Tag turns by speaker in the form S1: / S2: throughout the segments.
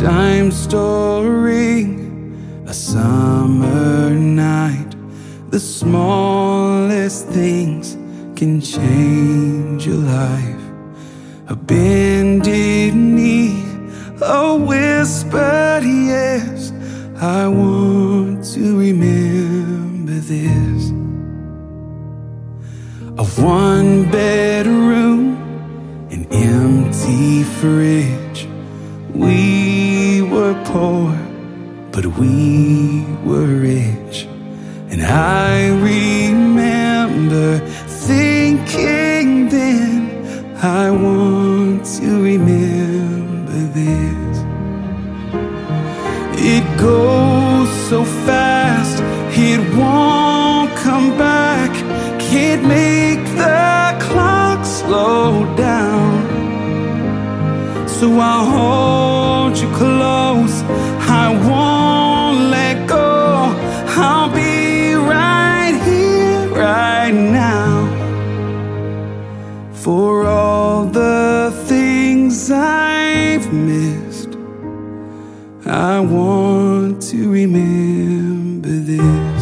S1: time storing, a summer night. The smallest things can change your life. A bended knee, a whispered yes. I want to remember this. A one-bedroom, an empty fridge. We were poor, but we were rich. And I remember thinking then, I want to remember this. It goes so fast, it won't come back. Can't make the clock slow down. So I'll hold you close, I won't let go. I'll be right here, right now. For all the things I've missed, I want to remember this.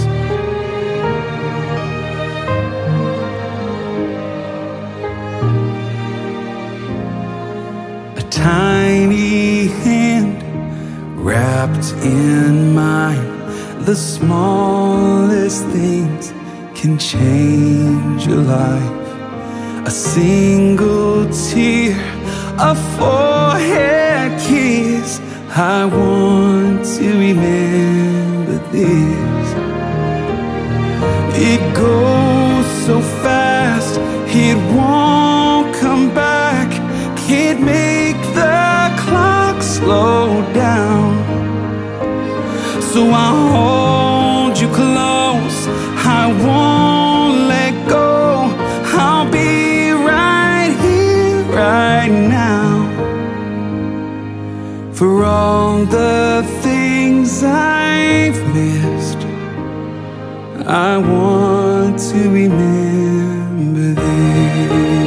S1: A tiny hand wrapped in mine. The smallest things can change your life. A single tear, a forehead kiss. I want to remember this. It goes so fast, it won't come back. Can't make the clock slow down. So I'll hold you close, I won't let go. I'll be right here, right now. For all the things I've missed, I want to remember this.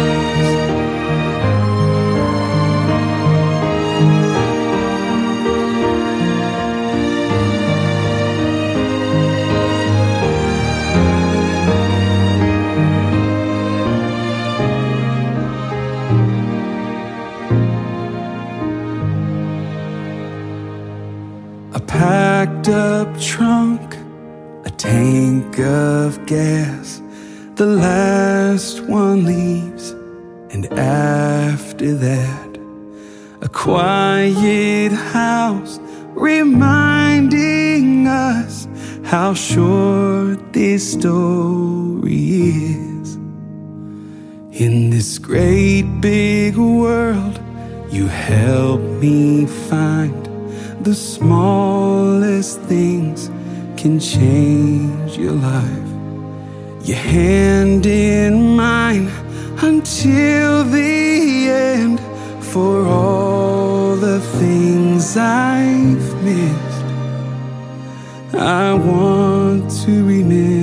S1: A packed up trunk, a tank of gas. The last one leaves, and after that, a quiet house reminding us how short this story is. In this great big world, you help me find the smallest things can change your life. Your hand in mine until the end. For all the things I've missed, I want to remember